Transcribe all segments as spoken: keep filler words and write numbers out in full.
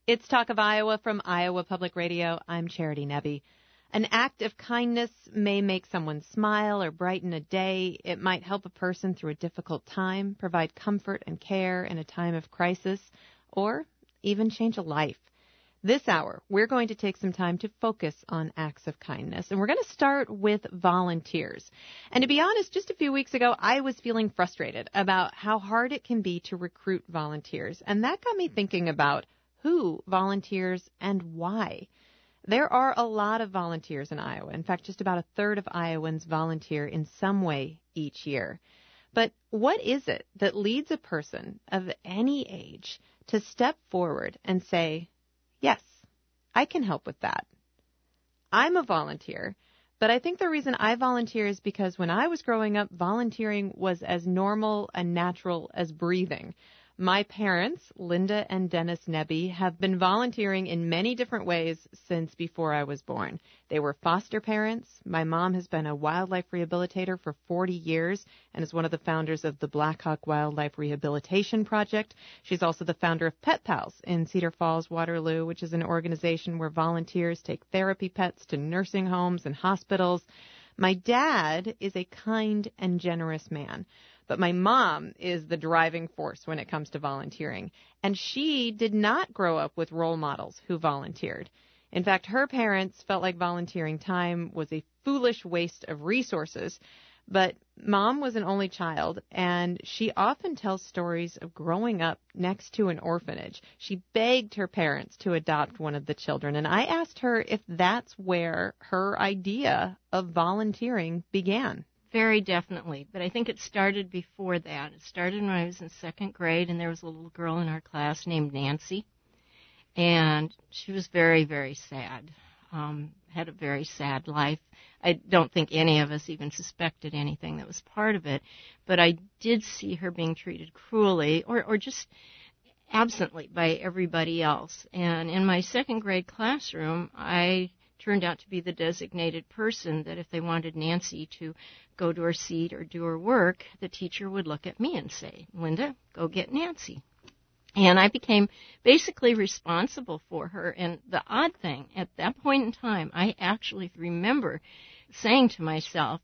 It's Talk of Iowa from Iowa Public Radio. I'm Charity Nebbe. An act of kindness may make someone smile or brighten a day. It might help a person through a difficult time, provide comfort and care in a time of crisis, or even change a life. This hour, we're going to take some time to focus on acts of kindness, and we're going to start with volunteers. And to be honest, just a few weeks ago, I was feeling frustrated about how hard it can be to recruit volunteers, and that got me thinking about who volunteers and why. There are a lot of volunteers in Iowa. In fact, just about a third of Iowans volunteer in some way each year. But what is it that leads a person of any age to step forward and say, yes, I can help with that? I'm a volunteer, but I think the reason I volunteer is because when I was growing up, volunteering was as normal and natural as breathing. My parents, Linda and Dennis Nebbe, have been volunteering in many different ways since before I was born. They were foster parents. My mom has been a wildlife rehabilitator for forty years and is one of the founders of the Blackhawk Wildlife Rehabilitation Project. She's also the founder of Pet Pals in Cedar Falls, Waterloo, which is an organization where volunteers take therapy pets to nursing homes and hospitals. My dad is a kind and generous man. But my mom is the driving force when it comes to volunteering. And she did not grow up with role models who volunteered. In fact, her parents felt like volunteering time was a foolish waste of resources. But Mom was an only child, and she often tells stories of growing up next to an orphanage. She begged her parents to adopt one of the children, and I asked her if that's where her idea of volunteering began. Very definitely, but I think it started before that. It started when I was in second grade, and there was a little girl in our class named Nancy, and she was very, very sad, um, had a very sad life. I don't think any of us even suspected anything that was part of it, but I did see her being treated cruelly or, or just absently by everybody else. And in my second grade classroom, I turned out to be the designated person that if they wanted Nancy to go to her seat or do her work, the teacher would look at me and say, Linda, go get Nancy. And I became basically responsible for her. And the odd thing, at that point in time, I actually remember saying to myself,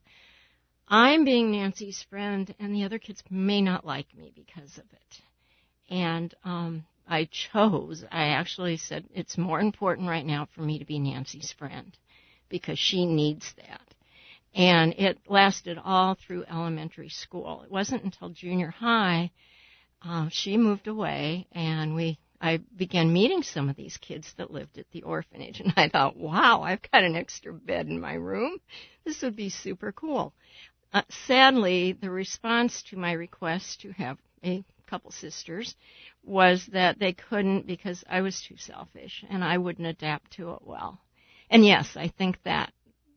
I'm being Nancy's friend, and the other kids may not like me because of it. And um, I chose, I actually said, it's more important right now for me to be Nancy's friend because she needs that. And it lasted all through elementary school. It wasn't until junior high uh, she moved away, and we I began meeting some of these kids that lived at the orphanage. And I thought, wow, I've got an extra bed in my room. This would be super cool. Uh, sadly, the response to my request to have a couple sisters was that they couldn't because I was too selfish and I wouldn't adapt to it well. And yes, I think that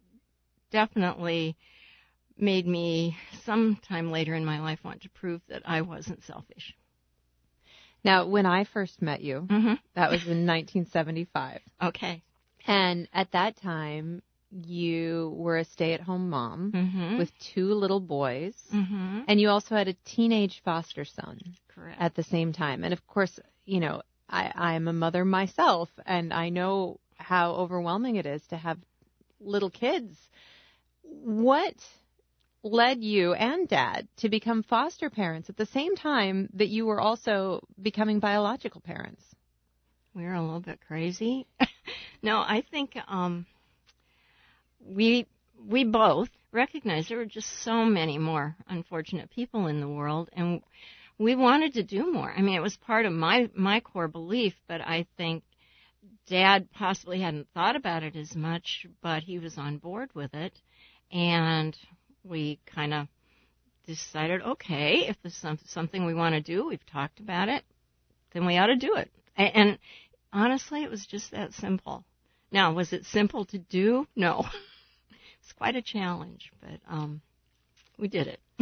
definitely made me sometime later in my life want to prove that I wasn't selfish. Now, when I first met you, mm-hmm. that was in nineteen seventy-five. Okay. And at that time, you were a stay-at-home mom mm-hmm. with two little boys, mm-hmm. and you also had a teenage foster son. Correct. At the same time. And, of course, you know, I, I'm a mother myself, and I know how overwhelming it is to have little kids. What led you and Dad to become foster parents at the same time that you were also becoming biological parents? We were a little bit crazy. No, I think um, we we both recognized there were just so many more unfortunate people in the world, and we wanted to do more. I mean, it was part of my, my core belief, but I think Dad possibly hadn't thought about it as much, but he was on board with it. And we kind of decided, okay, if this is something we want to do, we've talked about it, then we ought to do it. And honestly, it was just that simple. Now, was it simple to do? No. It's quite a challenge, but um, we did it.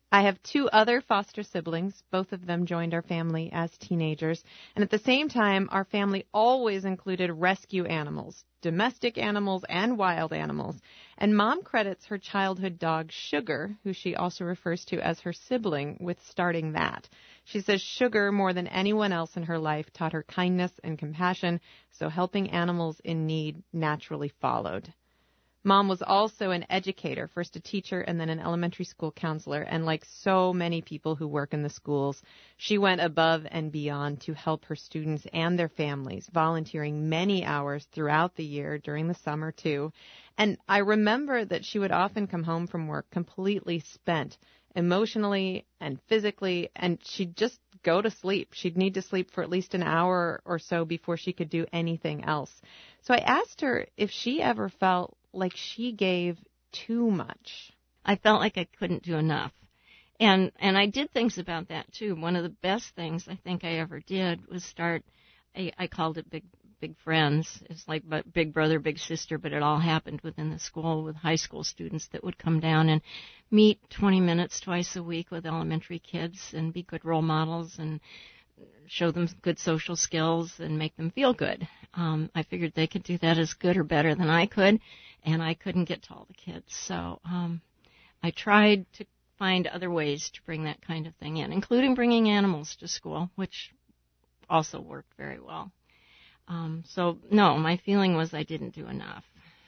I have two other foster siblings. Both of them joined our family as teenagers. And at the same time, our family always included rescue animals, domestic animals and wild animals. And Mom credits her childhood dog, Sugar, who she also refers to as her sibling, with starting that. She says Sugar, more than anyone else in her life, taught her kindness and compassion, so helping animals in need naturally followed. Mom was also an educator, first a teacher and then an elementary school counselor. And like so many people who work in the schools, she went above and beyond to help her students and their families, volunteering many hours throughout the year, during the summer too. And I remember that she would often come home from work completely spent, emotionally and physically, and she'd just go to sleep. She'd need to sleep for at least an hour or so before she could do anything else. So I asked her if she ever felt like she gave too much. I felt like I couldn't do enough. And and I did things about that too. One of the best things I think I ever did was start, a, I called it Big Big Friends. It's like Big Brother, Big Sister, but it all happened within the school with high school students that would come down and meet twenty minutes twice a week with elementary kids and be good role models and show them good social skills and make them feel good. Um, I figured they could do that as good or better than I could, and I couldn't get to all the kids. So um, I tried to find other ways to bring that kind of thing in, including bringing animals to school, which also worked very well. Um, so, no, my feeling was I didn't do enough.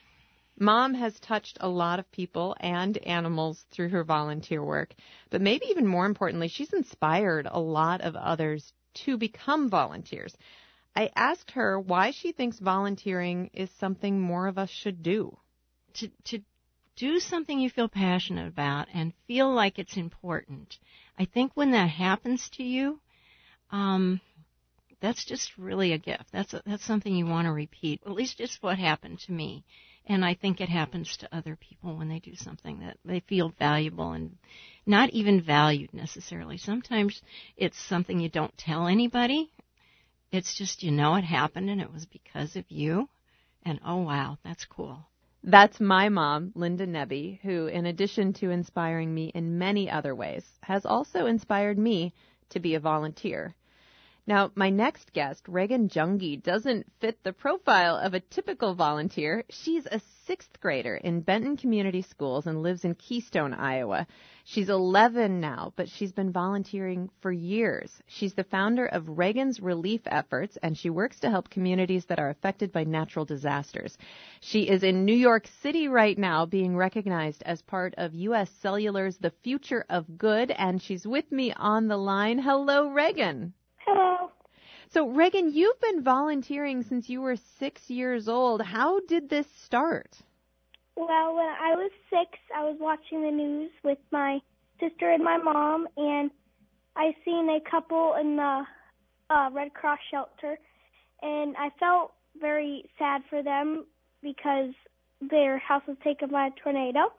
Mom has touched a lot of people and animals through her volunteer work, but maybe even more importantly, she's inspired a lot of others to become volunteers. I asked her why she thinks volunteering is something more of us should do. To, to do something you feel passionate about and feel like it's important. I think when that happens to you, um, that's just really a gift. That's a, that's something you want to repeat. At least it's what happened to me. And I think it happens to other people when they do something that they feel valuable and not even valued necessarily. Sometimes it's something you don't tell anybody. It's just, you know, it happened and it was because of you. And, oh, wow, that's cool. That's my mom, Linda Nebbe, who, in addition to inspiring me in many other ways, has also inspired me to be a volunteer. Now, my next guest, Reagan Junge, doesn't fit the profile of a typical volunteer. She's a sixth grader in Benton Community Schools and lives in Keystone, Iowa. She's eleven now, but she's been volunteering for years. She's the founder of Reagan's Relief Efforts, and she works to help communities that are affected by natural disasters. She is in New York City right now, being recognized as part of U S Cellular's The Future of Good, and she's with me on the line. Hello, Reagan. Hello. So, Reagan, you've been volunteering since you were six years old. How did this start? Well, when I was six, I was watching the news with my sister and my mom, and I seen a couple in the uh, Red Cross shelter, and I felt very sad for them because their house was taken by a tornado.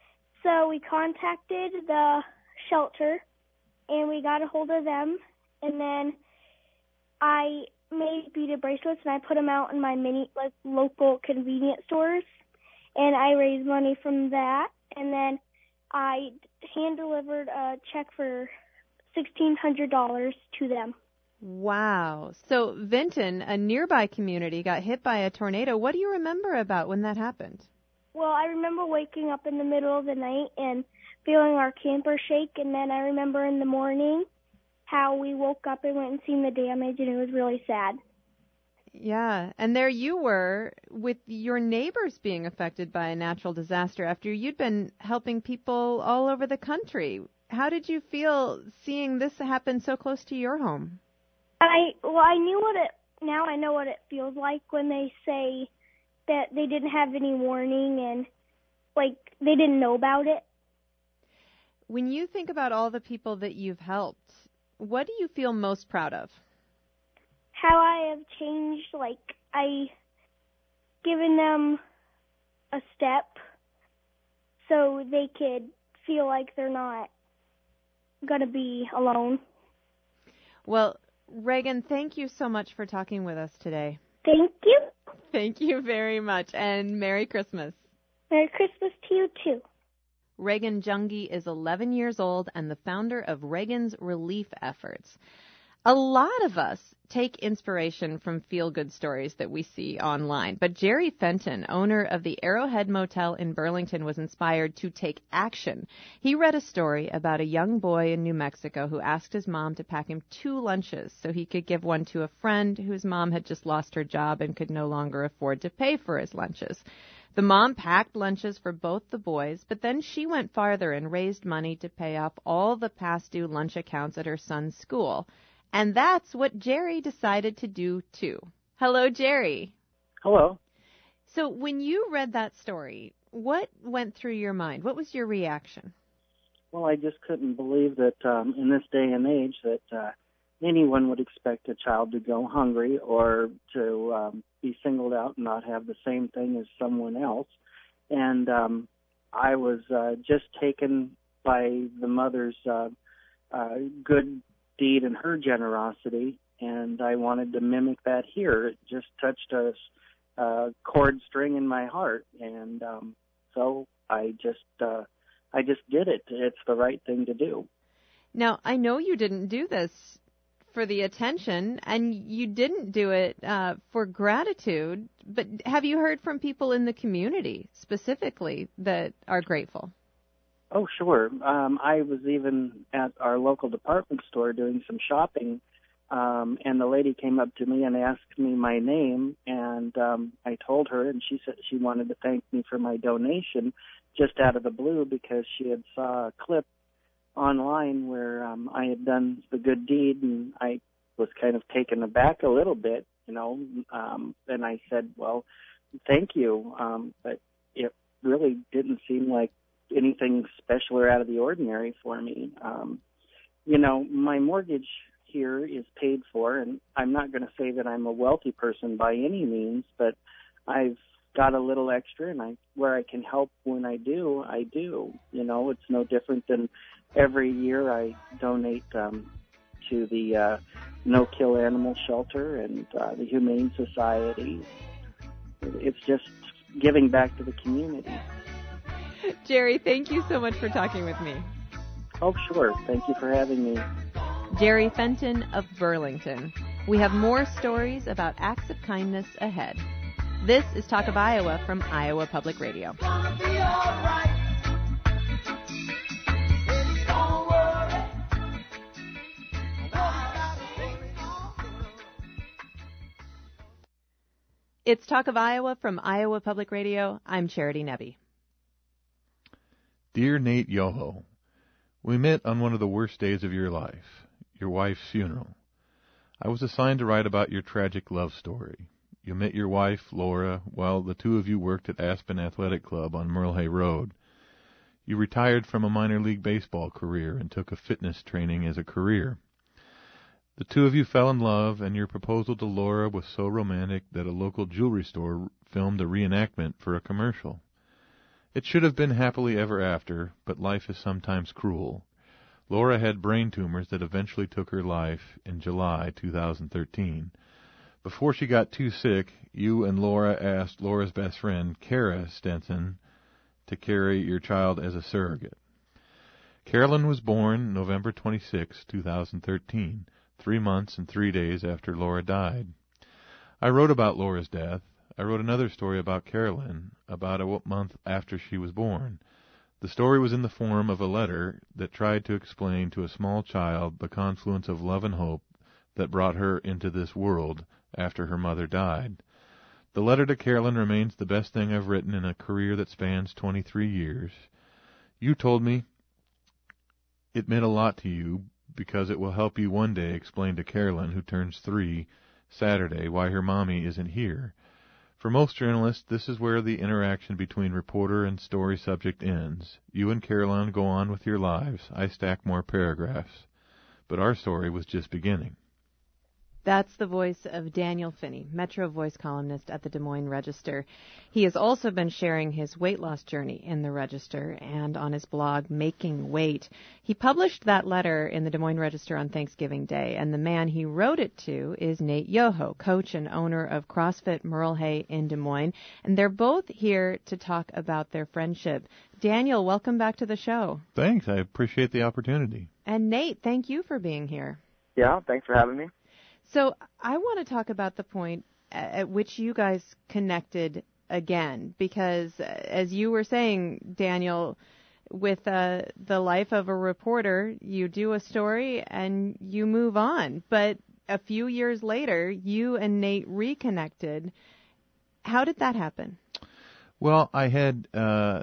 So we contacted the shelter, and we got a hold of them. And then I made beaded bracelets, and I put them out in my mini, like, local convenience stores. And I raised money from that. And then I hand-delivered a check for sixteen hundred dollars to them. Wow. So Vinton, a nearby community, got hit by a tornado. What do you remember about when that happened? Well, I remember waking up in the middle of the night and feeling our camper shake. And then I remember in the morning how we woke up and went and seen the damage, and it was really sad. Yeah, and there you were with your neighbors being affected by a natural disaster after you'd been helping people all over the country. How did you feel seeing this happen so close to your home? I well, I knew what it. Now I know what it feels like when they say that they didn't have any warning and like they didn't know about it. When you think about all the people that you've helped, what do you feel most proud of? How I have changed, like, I given them a step so they could feel like they're not going to be alone. Well, Reagan, thank you so much for talking with us today. Thank you. Thank you very much, and Merry Christmas. Merry Christmas to you, too. Reagan Jungi is eleven years old and the founder of Reagan's Relief Efforts. A lot of us take inspiration from feel-good stories that we see online, but Jerry Fenton, owner of the Arrowhead Motel in Burlington, was inspired to take action. He read a story about a young boy in New Mexico who asked his mom to pack him two lunches so he could give one to a friend whose mom had just lost her job and could no longer afford to pay for his lunches. The mom packed lunches for both the boys, but then she went farther and raised money to pay off all the past due lunch accounts at her son's school. And that's what Jerry decided to do, too. Hello, Jerry. Hello. So when you read that story, what went through your mind? What was your reaction? Well, I just couldn't believe that um, in this day and age that uh, anyone would expect a child to go hungry or to um, be singled out and not have the same thing as someone else. And um, I was uh, just taken by the mother's uh, uh, good deed and her generosity, and I wanted to mimic that here. It just touched a, a chord string in my heart, and um, so I just uh, I just did it. It's the right thing to do. Now, I know you didn't do this for the attention, and you didn't do it uh, for gratitude, but have you heard from people in the community specifically that are grateful? Oh, sure. Um, I was even at our local department store doing some shopping, um, and the lady came up to me and asked me my name, and um, I told her, and she said she wanted to thank me for my donation just out of the blue because she had saw a clip online where um, I had done the good deed, and I was kind of taken aback a little bit, you know, um, and I said, well, thank you, um, but it really didn't seem like anything special or out of the ordinary for me. Um, you know, my mortgage here is paid for, and I'm not going to say that I'm a wealthy person by any means, but I've got a little extra, and I where I can help when I do, I do. You know, it's no different than every year I donate um, to the uh, No-Kill Animal Shelter and uh, the Humane Society. It's just giving back to the community. Jerry, thank you so much for talking with me. Oh, sure. Thank you for having me. Jerry Fenton of Burlington. We have more stories about acts of kindness ahead. This is Talk of Iowa from Iowa Public Radio. It's Talk of Iowa from Iowa Public Radio. I'm Charity Nebbe. Dear Nate Yoho, we met on one of the worst days of your life, your wife's funeral. I was assigned to write about your tragic love story. You met your wife, Laura, while the two of you worked at Aspen Athletic Club on Merle Road. You retired from a minor league baseball career and took a fitness training as a career. The two of you fell in love, and your proposal to Laura was so romantic that a local jewelry store filmed a reenactment for a commercial. It should have been happily ever after, but life is sometimes cruel. Laura had brain tumors that eventually took her life in July two thousand thirteen. Before she got too sick, you and Laura asked Laura's best friend, Kara Stenson, to carry your child as a surrogate. Carolyn was born November twenty-sixth, two thousand thirteen, three months and three days after Laura died. I wrote about Laura's death. I wrote another story about Carolyn about a month after she was born. The story was in the form of a letter that tried to explain to a small child the confluence of love and hope that brought her into this world after her mother died. The letter to Carolyn remains the best thing I've written in a career that spans twenty-three years. You told me it meant a lot to you because it will help you one day explain to Carolyn, who turns three Saturday, why her mommy isn't here. For most journalists, this is where the interaction between reporter and story subject ends. You and Carolyn go on with your lives. I stack more paragraphs. But our story was just beginning. That's the voice of Daniel Finney, Metro Voice columnist at the Des Moines Register. He has also been sharing his weight loss journey in the Register and on his blog, Making Weight. He published that letter in the Des Moines Register on Thanksgiving Day, and the man he wrote it to is Nate Yoho, coach and owner of CrossFit Merle Hay in Des Moines. And they're both here to talk about their friendship. Daniel, welcome back to the show. Thanks. I appreciate the opportunity. And Nate, thank you for being here. Yeah, thanks for having me. So I want to talk about the point at which you guys connected again, because as you were saying, Daniel, with uh, the life of a reporter, you do a story and you move on. But a few years later, you and Nate reconnected. How did that happen? Well, I had, uh,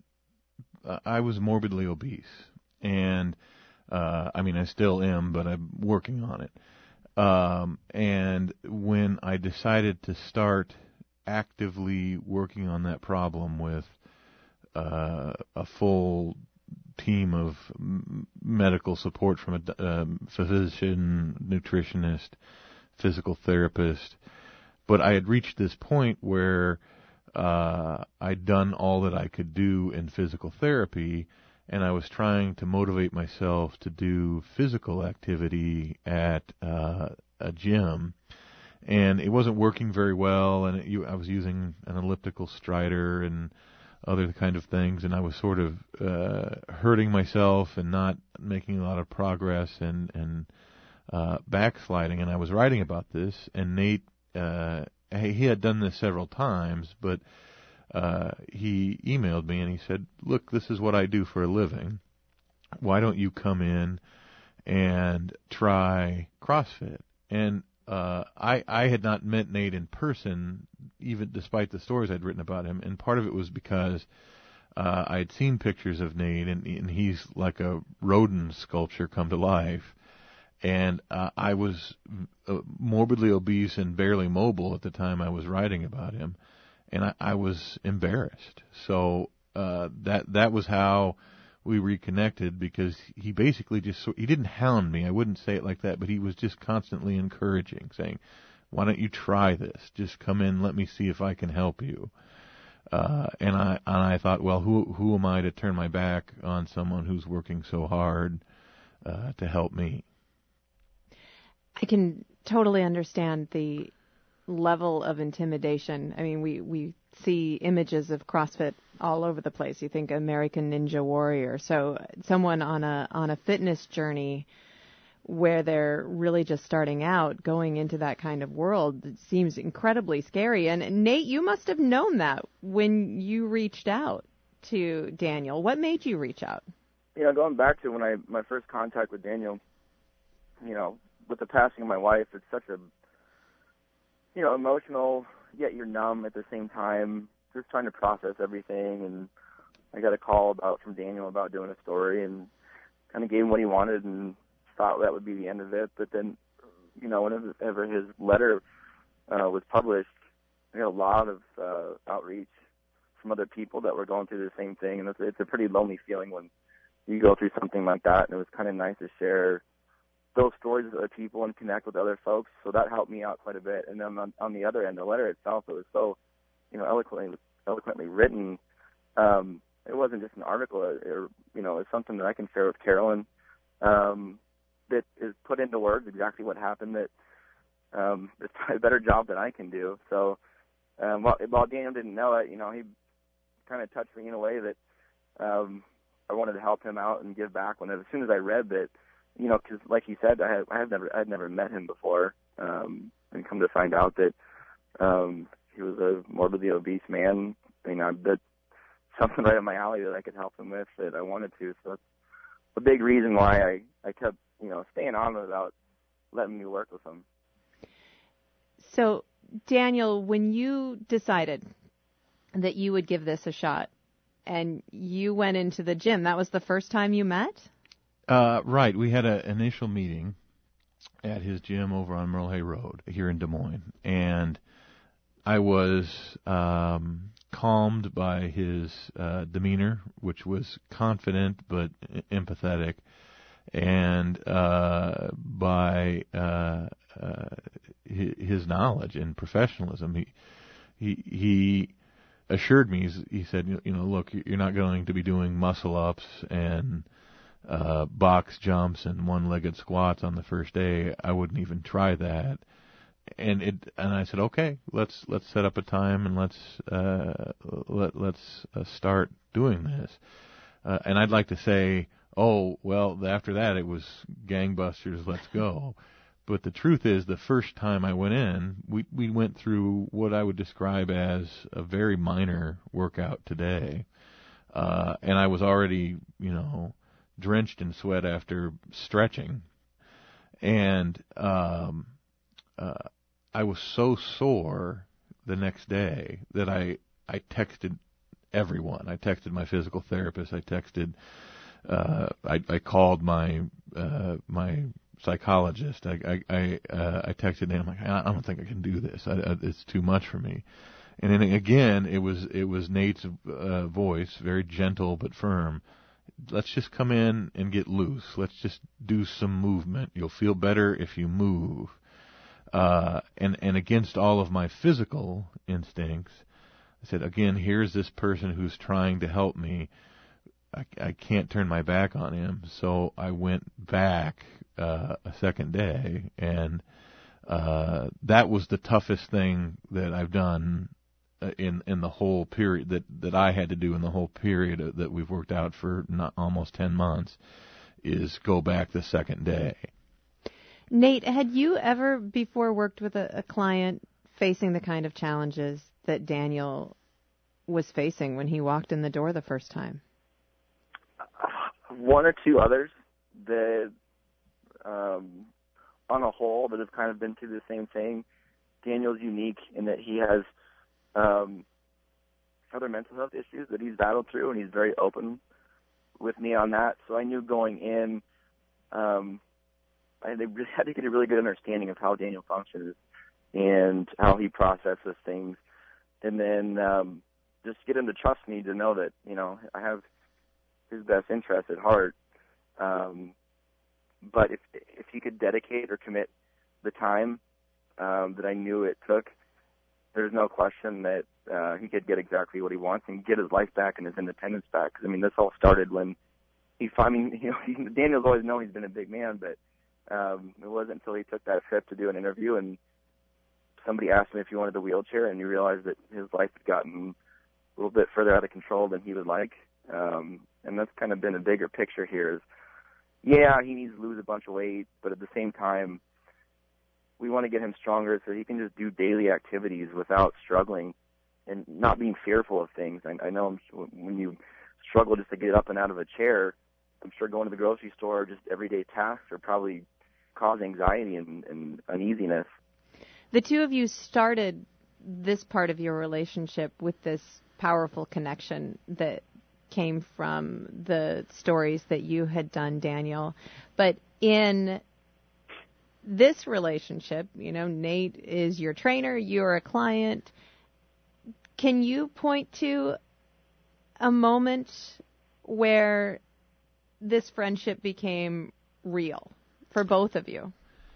I was morbidly obese, and uh, I mean, I still am, but I'm working on it. Um, and when I decided to start actively working on that problem with uh, a full team of m- medical support from a um, physician, nutritionist, physical therapist, but I had reached this point where uh, I'd done all that I could do in physical therapy, and I was trying to motivate myself to do physical activity at uh, a gym, and it wasn't working very well, and it, you, I was using an elliptical strider and other kind of things, and I was sort of uh, hurting myself and not making a lot of progress and, and uh, backsliding, and I was writing about this, and Nate, uh, he had done this several times, but Uh, he emailed me and he said, look, this is what I do for a living. Why don't you come in and try CrossFit? And uh, I, I had not met Nate in person, even despite the stories I'd written about him. And part of it was because uh, I had seen pictures of Nate, and, and he's like a rodent sculpture come to life. And uh, I was uh, morbidly obese and barely mobile at the time I was writing about him. And I, I was embarrassed. So uh, that that was how we reconnected, because he basically just, he didn't hound me. I wouldn't say it like that, but he was just constantly encouraging, saying, why don't you try this? Just come in, let me see if I can help you. Uh, and I and I thought, well, who who am I to turn my back on someone who's working so hard uh, to help me? I can totally understand the level of intimidation. I mean, we, we see images of CrossFit all over the place. You think American Ninja Warrior. So someone on a on a fitness journey where they're really just starting out, going into that kind of world, it seems incredibly scary. And Nate, you must have known that when you reached out to Daniel. What made you reach out? You know, going back to when I my first contact with Daniel, you know, with the passing of my wife, it's such a you know, emotional, yet you're numb at the same time, just trying to process everything. And I got a call about from Daniel about doing a story, and kind of gave him what he wanted and thought that would be the end of it. But then, you know, whenever his letter uh, was published, I got a lot of uh, outreach from other people that were going through the same thing. And it's, it's a pretty lonely feeling when you go through something like that. And it was kind of nice to share those stories with other people and connect with other folks, so that helped me out quite a bit. And then on, on the other end, the letter itself, it was so, you know, eloquently eloquently written. Um, it wasn't just an article, or, you know, it's something that I can share with Carolyn um, that is put into words exactly what happened. That um, it's a better job than I can do. So um, while, while Daniel didn't know it, you know, he kind of touched me in a way that um, I wanted to help him out and give back. When as soon as I read that. You know, because like he said, I have, I have never, I'd never met him before, um, and come to find out that um, he was a morbidly obese man. You know, that's something right up my alley that I could help him with, that I wanted to. So that's a big reason why I, I kept, you know, staying on without letting me work with him. So, Daniel, when you decided that you would give this a shot, and you went into the gym, that was the first time you met? Uh, right. We had an initial meeting at his gym over on Merle Hay Road here in Des Moines, and I was um, calmed by his uh, demeanor, which was confident but empathetic, and uh, by uh, uh, his knowledge and professionalism. He he he assured me. He said, you know, look, you're not going to be doing muscle ups and uh, box jumps and one-legged squats on the first day. I wouldn't even try that. And it and I said, okay, let's let's set up a time and let's uh, let let's uh, start doing this. Uh, and I'd like to say, oh, well, after that it was gangbusters, let's go. But the truth is, the first time I went in, we we went through what I would describe as a very minor workout today, uh, and I was already, you know, drenched in sweat after stretching, and um, uh, I was so sore the next day that I I texted everyone. I texted my physical therapist. I texted. Uh, I I called my uh, my psychologist. I I I, uh, I texted him. I'm like, I don't think I can do this. I, I, it's too much for me. And then again, it was it was Nate's uh, voice, very gentle but firm. Let's just come in and get loose. Let's just do some movement. You'll feel better if you move. Uh, and and against all of my physical instincts, I said, again, here's this person who's trying to help me. I, I can't turn my back on him. So I went back uh, a second day, and uh, that was the toughest thing that I've done in in the whole period that, that I had to do in the whole period that we've worked out for not, almost ten months, is go back the second day. Nate, had you ever before worked with a, a client facing the kind of challenges that Daniel was facing when he walked in the door the first time? One or two others that, um, on a whole, that have kind of been through the same thing. Daniel's unique in that he has um, other mental health issues that he's battled through, and he's very open with me on that. So I knew going in, um, I had to get a really good understanding of how Daniel functions and how he processes things, and then um, just get him to trust me to know that, you know, I have his best interest at heart. Um, but if if he could dedicate or commit the time um, that I knew it took, there's no question that uh, he could get exactly what he wants and get his life back and his independence back. Because I mean, this all started when he finally, you know, he, Daniel's always known he's been a big man, but um, it wasn't until he took that trip to do an interview and somebody asked him if he wanted the wheelchair, and he realized that his life had gotten a little bit further out of control than he would like. Um, and that's kind of been a bigger picture here is, yeah, he needs to lose a bunch of weight, but at the same time, we want to get him stronger so he can just do daily activities without struggling and not being fearful of things. I, I know when you struggle just to get up and out of a chair, I'm sure going to the grocery store, just everyday tasks are probably cause anxiety and, and uneasiness. The two of you started this part of your relationship with this powerful connection that came from the stories that you had done, Daniel. But in this relationship, you know, Nate is your trainer, you're a client. Can you point to a moment where this friendship became real for both of you?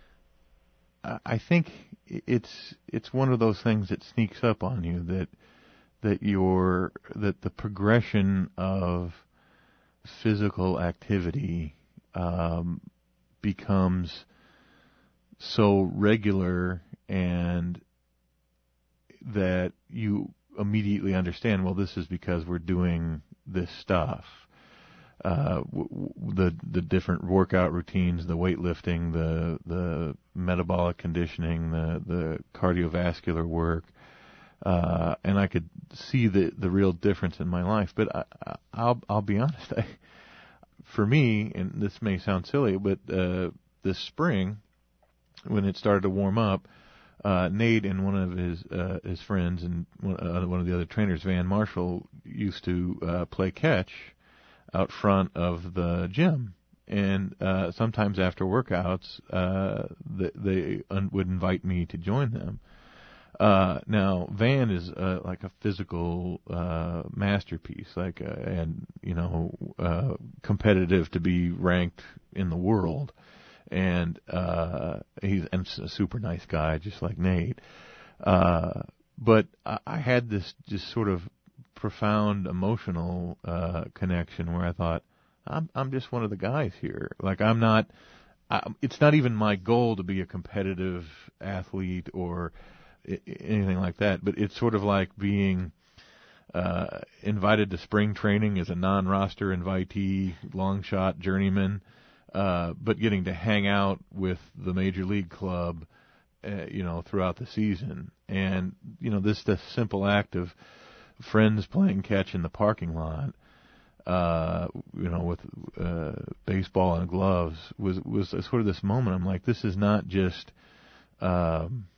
I think it's it's one of those things that sneaks up on you, that that your that the progression of physical activity um, becomes so regular, and that you immediately understand, well, this is because we're doing this stuff. Uh, w- w- the the different workout routines, the weightlifting, the the metabolic conditioning, the the cardiovascular work, uh, and I could see the the real difference in my life. But I, I, I'll I'll be honest, I, for me, and this may sound silly, but uh, this spring, when it started to warm up, uh, Nate and one of his uh, his friends and one, uh, one of the other trainers, Van Marshall, used to uh, play catch out front of the gym, and uh, sometimes after workouts, uh, they, they un- would invite me to join them. Uh, now, Van is uh, like a physical uh, masterpiece, like uh, and you know, uh, competitive to be ranked in the world, and uh, he's and a super nice guy, just like Nate. Uh, but I, I had this just sort of profound emotional uh, connection where I thought, I'm I'm just one of the guys here. Like I'm not. I, it's not even my goal to be a competitive athlete or anything like that, but it's sort of like being uh, invited to spring training as a non-roster invitee, long shot journeyman, uh, but getting to hang out with the major league club, uh, you know, throughout the season. And, you know, this, this simple act of friends playing catch in the parking lot, uh, you know, with uh, baseball and gloves was, was sort of this moment. I'm like, this is not just, um,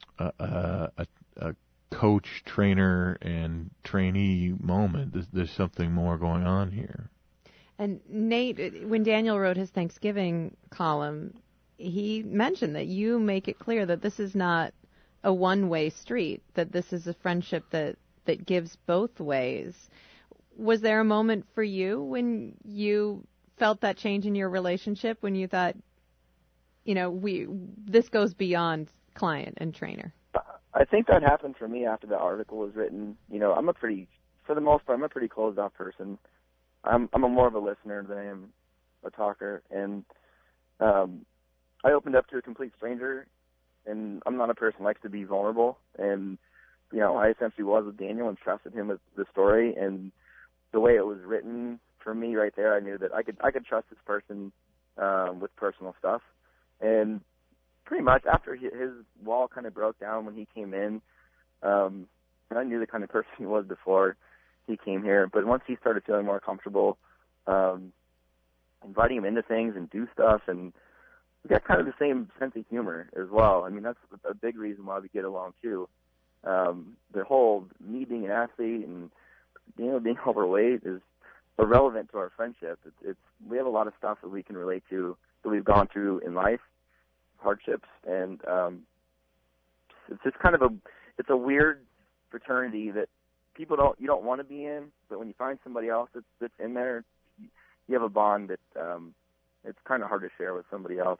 A, a, a coach, trainer, and trainee moment. There's, there's something more going on here. And Nate, when Daniel wrote his Thanksgiving column, he mentioned that you make it clear that this is not a one-way street, that this is a friendship that, that gives both ways. Was there a moment for you when you felt that change in your relationship, when you thought, you know, we this goes beyond client and trainer? I think that happened for me after the article was written. You know, I'm a pretty, for the most part, I'm a pretty closed off person. I'm I'm a more of a listener than I am a talker, and um, I opened up to a complete stranger, and I'm not a person who likes to be vulnerable, and you know, I essentially was with Daniel and trusted him with the story, and the way it was written for me right there, I knew that I could I could trust this person um, with personal stuff, and pretty much after his wall kind of broke down when he came in, um, and I knew the kind of person he was before he came here. But once he started feeling more comfortable, um, inviting him into things and do stuff, and we got kind of the same sense of humor as well. I mean, that's a big reason why we get along too. Um, the whole me being an athlete and you know being overweight is irrelevant to our friendship. It's, it's we have a lot of stuff that we can relate to that we've gone through in life. Hardships, and um, it's just kind of a it's a weird fraternity that people don't you don't want to be in, but when you find somebody else that's, that's in there, you have a bond that um, it's kind of hard to share with somebody else.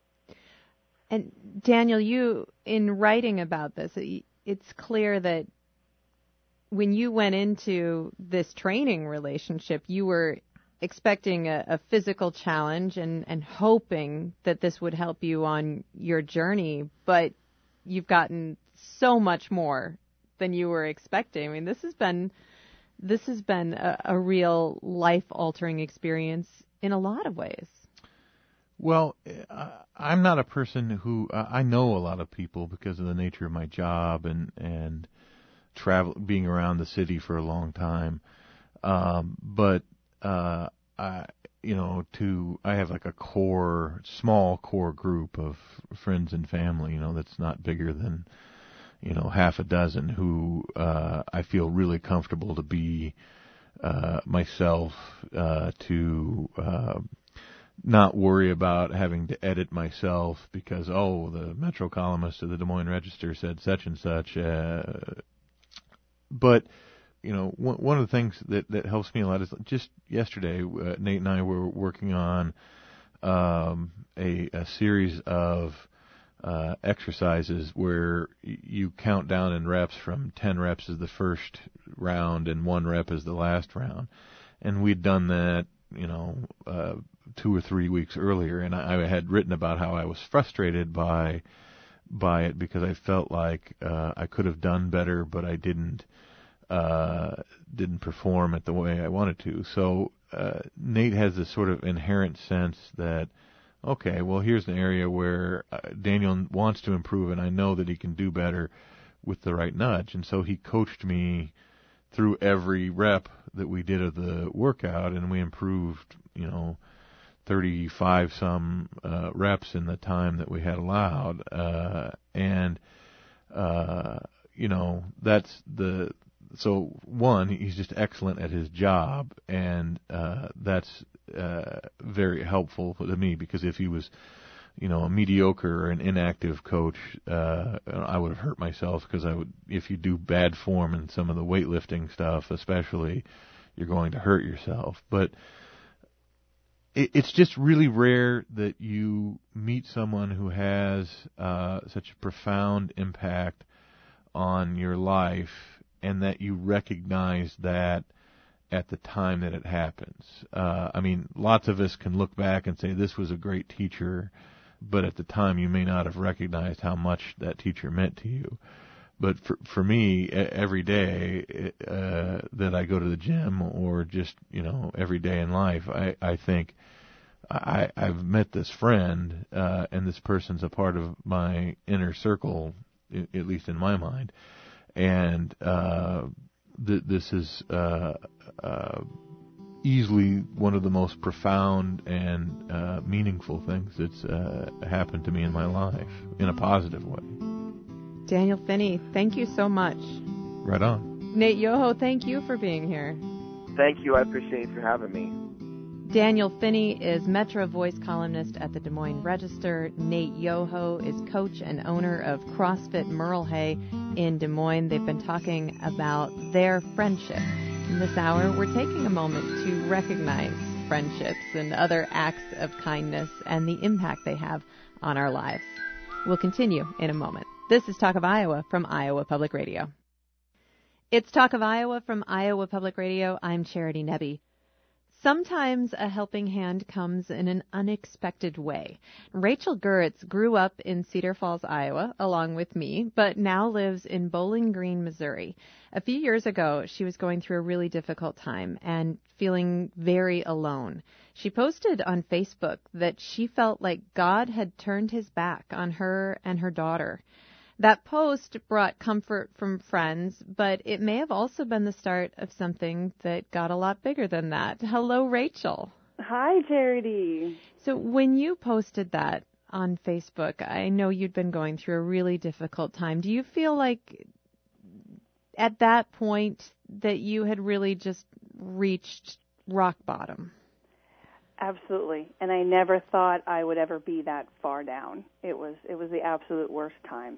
And Daniel, you in writing about this, it's clear that when you went into this training relationship, you were expecting a, a physical challenge and, and hoping that this would help you on your journey, but you've gotten so much more than you were expecting. I mean, this has been this has been a, a real life-altering experience in a lot of ways. Well, I'm not a person who I know a lot of people because of the nature of my job and and travel being around the city for a long time, um, but. Uh, I, you know, to, I have like a core, small core group of friends and family, you know, that's not bigger than, you know, half a dozen who, uh, I feel really comfortable to be, uh, myself, uh, to, uh, not worry about having to edit myself because, oh, the Metro columnist of the Des Moines Register said such and such, uh, but, you know, one, one of the things that, that helps me a lot is just yesterday, uh, Nate and I were working on um, a, a series of uh, exercises where y- you count down in reps from ten reps is the first round and one rep is the last round. And we'd done that, you know, uh, two or three weeks earlier, and I, I had written about how I was frustrated by by it because I felt like uh, I could have done better, but I didn't. Uh, didn't perform it the way I wanted to. So uh, Nate has this sort of inherent sense that, okay, well, here's an area where uh, Daniel wants to improve, and I know that he can do better with the right nudge. And so he coached me through every rep that we did of the workout, and we improved, you know, thirty-five some uh, reps in the time that we had allowed. Uh, and, uh, you know, that's the... So, one, he's just excellent at his job, and uh, that's uh, very helpful to me because if he was, you know, a mediocre or an inactive coach, uh, I would have hurt myself because I would, if you do bad form in some of the weightlifting stuff, especially, you're going to hurt yourself. But it, it's just really rare that you meet someone who has uh, such a profound impact on your life and that you recognize that at the time that it happens. Uh, I mean, lots of us can look back and say this was a great teacher, but at the time you may not have recognized how much that teacher meant to you. But for for me, every day uh, that I go to the gym, or just, you know, every day in life, I, I think I, I've met this friend, uh, and this person's a part of my inner circle, at least in my mind, and uh, th- this is uh, uh, easily one of the most profound and uh, meaningful things that's uh, happened to me in my life in a positive way. Daniel Finney, thank you so much. Right on. Nate Yoho, thank you for being here. Thank you. I appreciate you for having me. Daniel Finney is Metro Voice columnist at the Des Moines Register. Nate Yoho is coach and owner of CrossFit Merle Hay in Des Moines. They've been talking about their friendship. In this hour, we're taking a moment to recognize friendships and other acts of kindness and the impact they have on our lives. We'll continue in a moment. This is Talk of Iowa from Iowa Public Radio. It's Talk of Iowa from Iowa Public Radio. I'm Charity Nebbe. Sometimes a helping hand comes in an unexpected way. Rachel Guritz grew up in Cedar Falls, Iowa, along with me, but now lives in Bowling Green, Missouri. A few years ago, she was going through a really difficult time and feeling very alone. She posted on Facebook that she felt like God had turned his back on her and her daughter. That post brought comfort from friends, but it may have also been the start of something that got a lot bigger than that. Hello, Rachel. Hi, Charity. So when you posted that on Facebook, I know you'd been going through a really difficult time. Do you feel like at that point that you had really just reached rock bottom? Absolutely. And I never thought I would ever be that far down. It was it was the absolute worst time.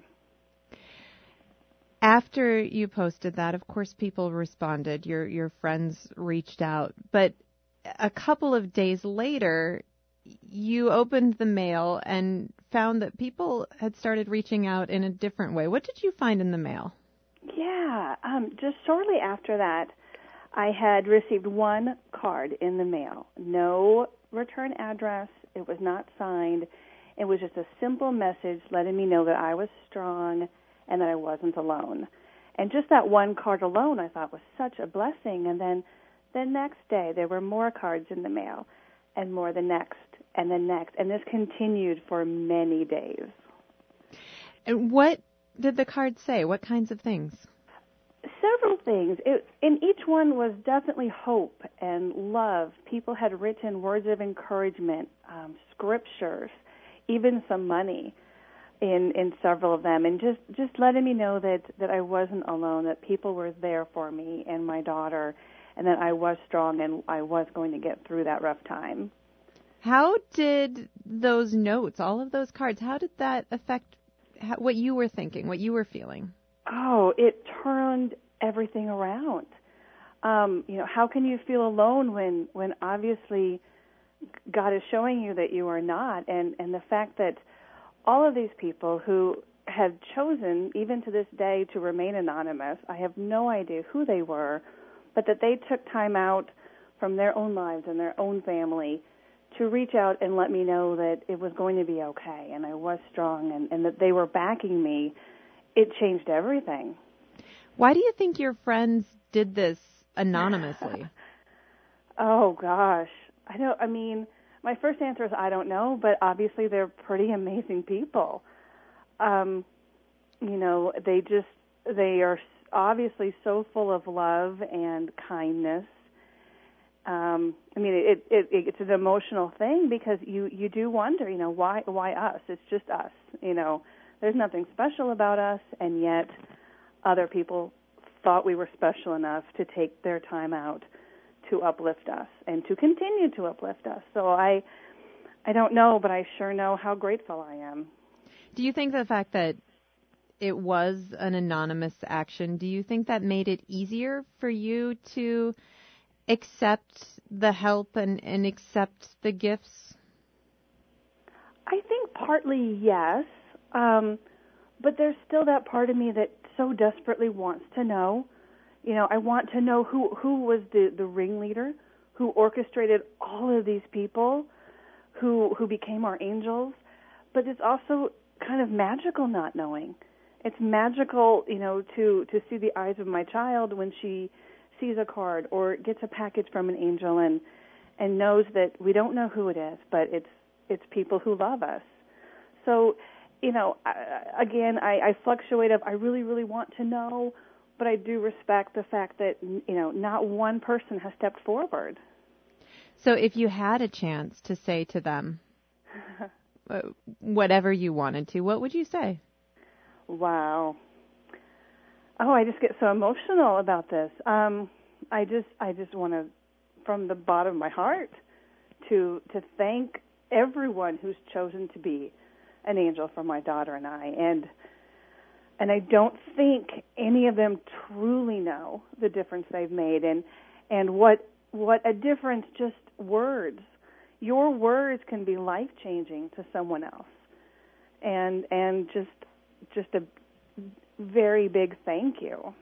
After you posted that, of course, people responded. Your your friends reached out. But a couple of days later, you opened the mail and found that people had started reaching out in a different way. What did you find in the mail? Yeah, um, just shortly after that, I had received one card in the mail. No return address. It was not signed. It was just a simple message letting me know that I was strong and that I wasn't alone. And just that one card alone I thought was such a blessing. And then the next day there were more cards in the mail, and more the next, and the next. And this continued for many days. And what did the cards say? What kinds of things? Several things. It, and each one was definitely hope and love. People had written words of encouragement, um, scriptures, even some money in, in several of them, and just, just letting me know that, that I wasn't alone, that people were there for me and my daughter, and that I was strong and I was going to get through that rough time. How did those notes, all of those cards, how did that affect how, what you were thinking, what you were feeling? Oh, it turned everything around. Um, you know, how can you feel alone when, when obviously God is showing you that you are not, and, and the fact that all of these people who had chosen, even to this day, to remain anonymous, I have no idea who they were, but that they took time out from their own lives and their own family to reach out and let me know that it was going to be okay and I was strong, and, and that they were backing me. It changed everything. Why do you think your friends did this anonymously? Oh, gosh. I don't, I mean, my first answer is I don't know, but obviously they're pretty amazing people. Um, you know, they just, they are obviously so full of love and kindness. Um, I mean, it, it, it's an emotional thing because you, you do wonder, you know, why, why us? It's just us, you know. There's nothing special about us, and yet other people thought we were special enough to take their time out to uplift us and to continue to uplift us. So I I don't know, but I sure know how grateful I am. Do you think the fact that it was an anonymous action, do you think that made it easier for you to accept the help and, and accept the gifts? I think partly yes, um, but there's still that part of me that so desperately wants to know. You know, I want to know who, who was the, the ringleader, who orchestrated all of these people, who who became our angels. But it's also kind of magical not knowing. It's magical, you know, to, to see the eyes of my child when she sees a card or gets a package from an angel and and knows that we don't know who it is, but it's it's people who love us. So, you know, I, again, I, I fluctuate of I really, really want to know, but I do respect the fact that, you know, not one person has stepped forward. So if you had a chance to say to them whatever you wanted to, what would you say? Wow. Oh, I just get so emotional about this. Um, I just, I just want to, from the bottom of my heart, to to thank everyone who's chosen to be an angel for my daughter and I. And and I don't think any of them truly know the difference they've made, and and what what a difference just words. Your words can be life changing to someone else, and and just. Just a very big thank you.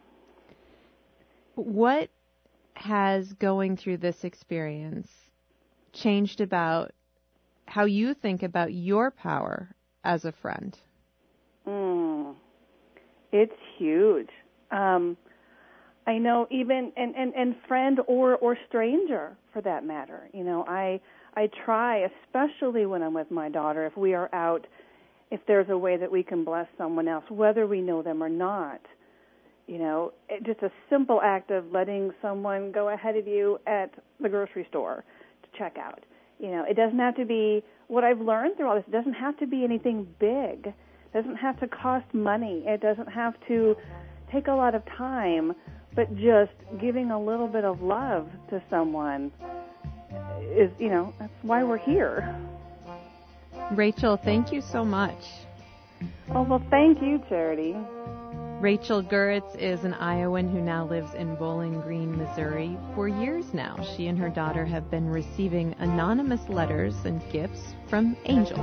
What has going through this experience changed about how you think about your power as a friend? Mm, it's huge. Um, I know even, and, and, and friend or, or stranger for that matter. You know, I I try, especially when I'm with my daughter, if we are out, if there's a way that we can bless someone else, whether we know them or not. You know, it, just a simple act of letting someone go ahead of you at the grocery store to check out. You know, it doesn't have to be, what I've learned through all this, it doesn't have to be anything big. It doesn't have to cost money. It doesn't have to take a lot of time, but just giving a little bit of love to someone is, you know, that's why we're here. Rachel, thank you so much. Oh, well, thank you, Charity. Rachel Guritz is an Iowan who now lives in Bowling Green, Missouri. For years now, she and her daughter have been receiving anonymous letters and gifts from angels.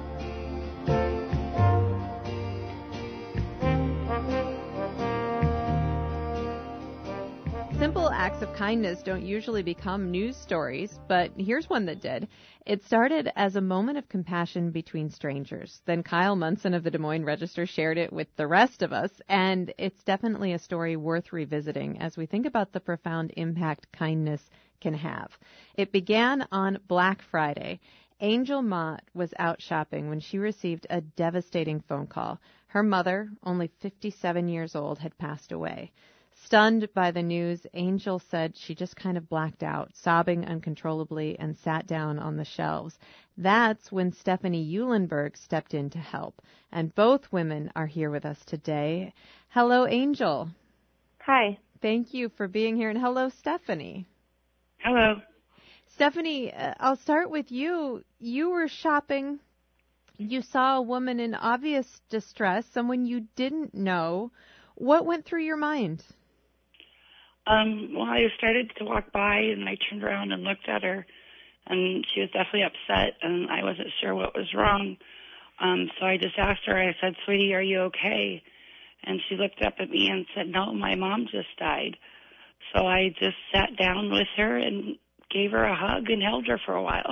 Simple acts of kindness don't usually become news stories, but here's one that did. It started as a moment of compassion between strangers. Then Kyle Munson of the Des Moines Register shared it with the rest of us, and it's definitely a story worth revisiting as we think about the profound impact kindness can have. It began on Black Friday. Angel Mott was out shopping when she received a devastating phone call. Her mother, only fifty-seven years old, had passed away. Stunned by the news, Angel said she just kind of blacked out, sobbing uncontrollably, and sat down on the shelves. That's when Stephanie Eulenberg stepped in to help. And both women are here with us today. Hello, Angel. Hi. Thank you for being here. And hello, Stephanie. Hello. Stephanie, uh, I'll start with you. You were shopping. You saw a woman in obvious distress, someone you didn't know. What went through your mind? Um, well, I started to walk by, and I turned around and looked at her, and she was definitely upset, and I wasn't sure what was wrong. Um, so I just asked her, I said, "Sweetie, are you okay?" And she looked up at me and said, "No, my mom just died." So I just sat down with her and gave her a hug and held her for a while.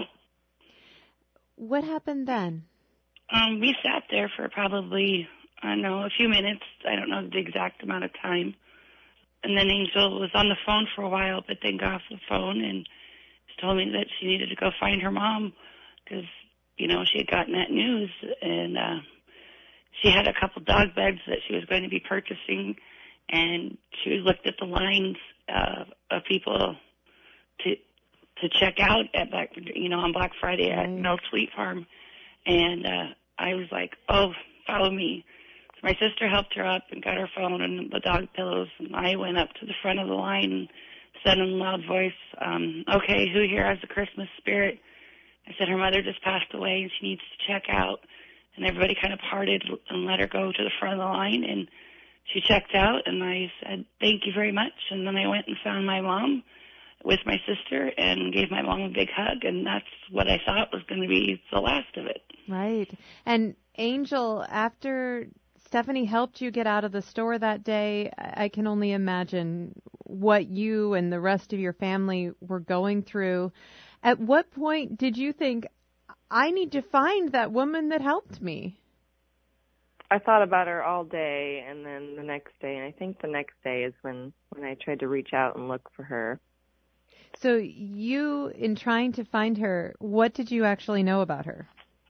What happened then? Um, we sat there for probably, I don't know, a few minutes. I don't know the exact amount of time. And then Angel was on the phone for a while, but then got off the phone and told me that she needed to go find her mom because, you know, she had gotten that news. And uh, she had a couple dog beds that she was going to be purchasing. And she looked at the lines uh, of people to to check out at Black, you know, on Black Friday at Milk Sweet Farm. And uh, I was like, oh, follow me. My sister helped her up and got her phone and the dog pillows, and I went up to the front of the line and said in a loud voice, um, "Okay, who here has a Christmas spirit?" I said her mother just passed away and she needs to check out. And everybody kind of parted and let her go to the front of the line. And she checked out, and I said, thank you very much. And then I went and found my mom with my sister and gave my mom a big hug. And that's what I thought was going to be the last of it. Right. And Angel, after Stephanie helped you get out of the store that day, I can only imagine what you and the rest of your family were going through. At what point did you think, I need to find that woman that helped me? I thought about her all day, and then the next day, and I think the next day is when, when I tried to reach out and look for her. So you, in trying to find her, what did you actually know about her?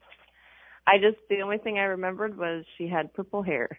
I just, the only thing I remembered was she had purple hair.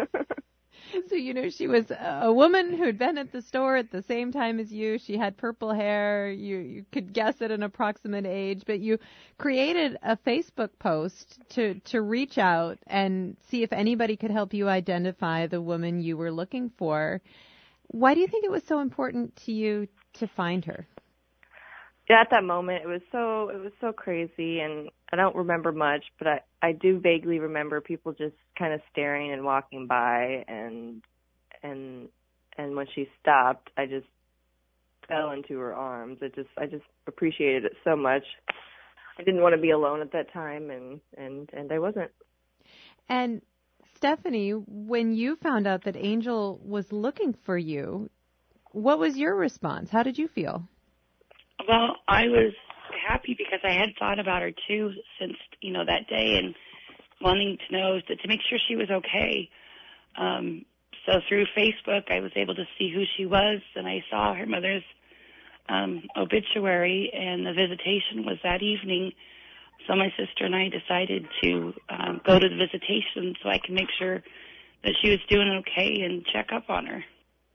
So, you know, she was a woman who had been at the store at the same time as you. She had purple hair. You, you could guess at an approximate age, but you created a Facebook post to, to reach out and see if anybody could help you identify the woman you were looking for. Why do you think it was so important to you to find her? Yeah, at that moment, it was so it was so crazy, and I don't remember much, but I, I do vaguely remember people just kind of staring and walking by, and and and when she stopped, I just fell into her arms. It just I just appreciated it so much. I didn't want to be alone at that time, and and and I wasn't. And Stephanie, when you found out that Angel was looking for you, what was your response? How did you feel? Well, I was happy because I had thought about her too since, you know, that day, and wanting to know that to make sure she was okay. Um, so through Facebook, I was able to see who she was, and I saw her mother's um, obituary, and the visitation was that evening. So my sister and I decided to um, go to the visitation so I can make sure that she was doing okay and check up on her.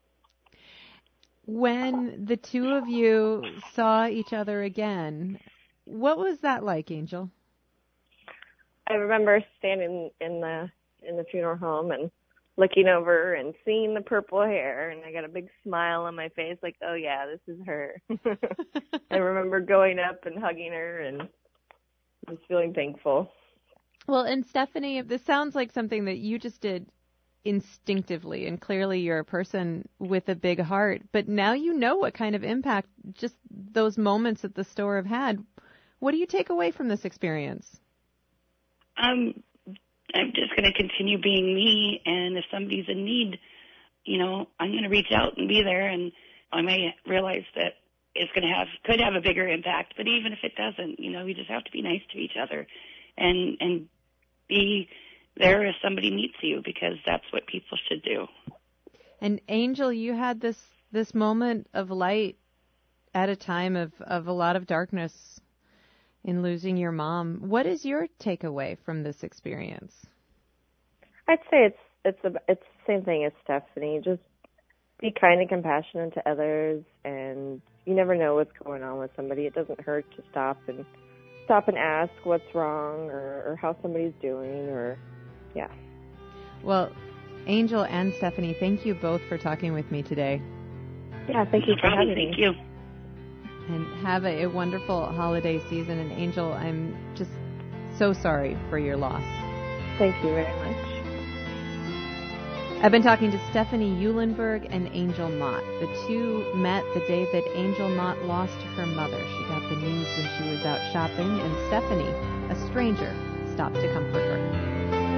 When the two of you saw each other again, what was that like, Angel? I remember standing in the in the funeral home and looking over and seeing the purple hair, and I got a big smile on my face, like, oh yeah, this is her. I remember going up and hugging her and just feeling thankful. Well, and Stephanie, this sounds like something that you just did instinctively, and clearly you're a person with a big heart, but now you know what kind of impact just those moments at the store have had. What do you take away from this experience? Um, I'm just going to continue being me, and if somebody's in need, you know, I'm going to reach out and be there, and I may realize that it's going to have, could have a bigger impact, but even if it doesn't, you know, we just have to be nice to each other and, and be there if somebody needs you, because that's what people should do. And Angel, you had this this moment of light at a time of, of a lot of darkness in losing your mom. What is your takeaway from this experience? I'd say it's it's a, it's the same thing as Stephanie. Just be kind and compassionate to others, and you never know what's going on with somebody. It doesn't hurt to stop and stop and ask what's wrong or, or how somebody's doing, or yeah. Well, Angel and Stephanie, thank you both for talking with me today. Yeah, thank you No for problem. having Thank me. you. And have a, a wonderful holiday season. And Angel, I'm just so sorry for your loss. Thank you very much. I've been talking to Stephanie Eulenberg and Angel Mott. The two met the day that Angel Mott lost her mother. She got the news when she was out shopping, and Stephanie, a stranger, stopped to comfort her.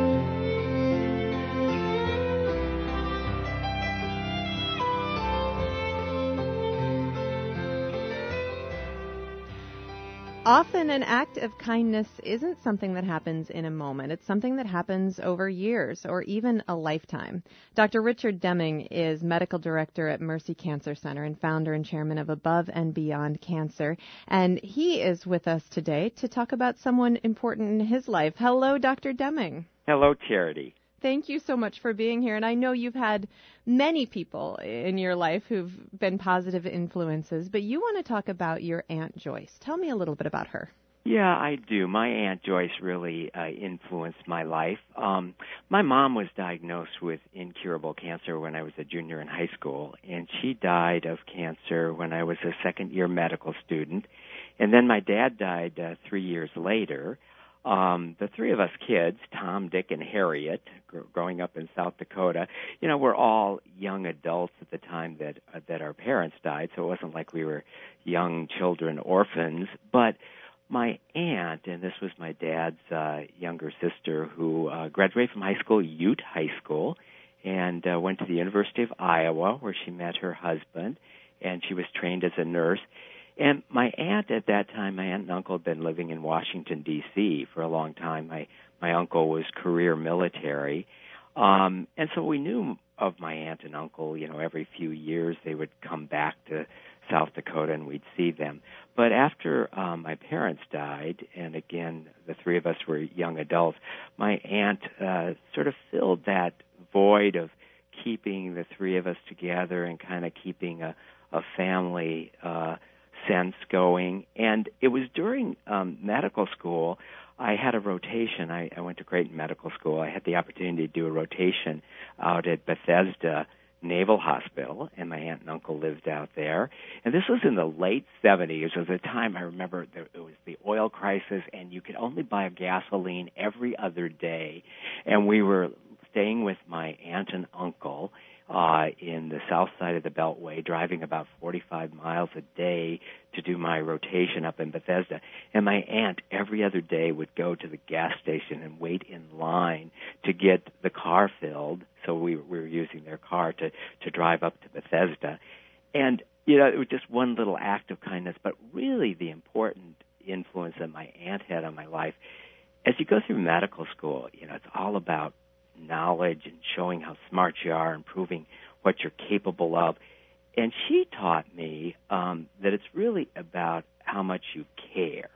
Often an act of kindness isn't something that happens in a moment. It's something that happens over years or even a lifetime. Doctor Richard Deming is medical director at Mercy Cancer Center and founder and chairman of Above and Beyond Cancer. And he is with us today to talk about someone important in his life. Hello, Doctor Deming. Hello, Charity. Thank you so much for being here. And I know you've had many people in your life who've been positive influences, but you want to talk about your Aunt Joyce. Tell me a little bit about her. Yeah, I do. My Aunt Joyce really uh, influenced my life. Um, my mom was diagnosed with incurable cancer when I was a junior in high school, and she died of cancer when I was a second-year medical student. And then my dad died uh, three years later. Um, the three of us kids, Tom, Dick, and Harriet, gr- growing up in South Dakota, you know, we're all young adults at the time that uh, that our parents died, so it wasn't like we were young children orphans. But my aunt, and this was my dad's uh, younger sister, who uh, graduated from high school, Ute High School, and uh, went to the University of Iowa, where she met her husband, and she was trained as a nurse. And my aunt at that time, my aunt and uncle had been living in Washington, D C for a long time. My my uncle was career military. Um, and so we knew of my aunt and uncle, you know, every few years they would come back to South Dakota and we'd see them. But after um, my parents died, and again, the three of us were young adults, my aunt uh, sort of filled that void of keeping the three of us together and kind of keeping a, a family uh sense going. And it was during um, medical school, I had a rotation. I, I went to Creighton Medical School. I had the opportunity to do a rotation out at Bethesda Naval Hospital, and my aunt and uncle lived out there. And this was in the late seventies. It was a time I remember there, it was the oil crisis, and you could only buy gasoline every other day. And we were staying with my aunt and uncle uh, in the south side of the Beltway, driving about forty-five miles a day to do my rotation up in Bethesda. And my aunt every other day would go to the gas station and wait in line to get the car filled. So we, we were using their car to, to drive up to Bethesda. And, you know, it was just one little act of kindness, but really the important influence that my aunt had on my life. As you go through medical school, you know, it's all about knowledge and showing how smart you are and proving what you're capable of. And she taught me um, that it's really about how much you care.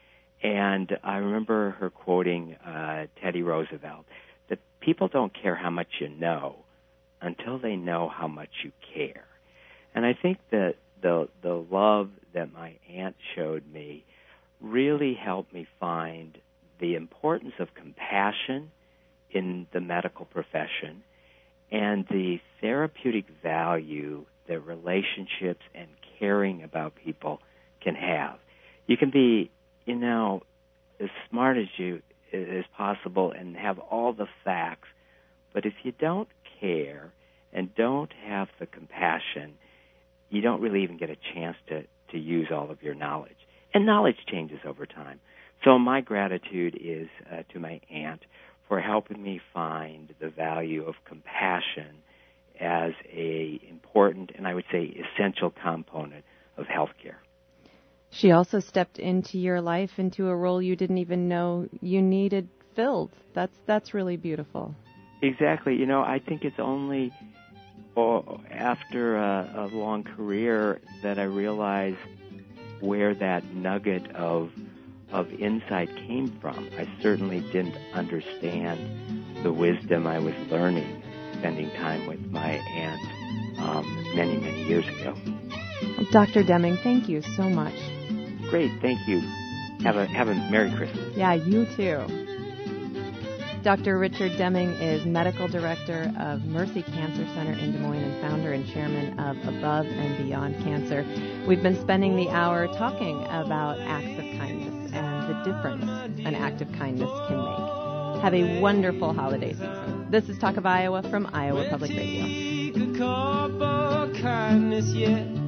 And I remember her quoting uh, Teddy Roosevelt, that people don't care how much you know until they know how much you care. And I think that the the love that my aunt showed me really helped me find the importance of compassion in the medical profession and the therapeutic value that relationships and caring about people can have. You can be, you know, as smart as you as possible and have all the facts, but if you don't care and don't have the compassion, you don't really even get a chance to, to use all of your knowledge. And knowledge changes over time. So my gratitude is uh, to my aunt for helping me find the value of compassion as a important and I would say essential component of healthcare. She also stepped into your life, into a role you didn't even know you needed filled. That's that's really beautiful. Exactly. You know, I think it's only oh, after a, a long career that I realized where that nugget of of insight came from. I certainly didn't understand the wisdom I was learning spending time with my aunt um, many, many years ago. Doctor Deming, thank you so much. Great, thank you. Have a have a Merry Christmas. Yeah, you too. Doctor Richard Deming is Medical Director of Mercy Cancer Center in Des Moines and founder and chairman of Above and Beyond Cancer. We've been spending the hour talking about acts of kindness and the difference an act of kindness can make. Have a wonderful holiday season. This is Talk of Iowa from Iowa Public Radio.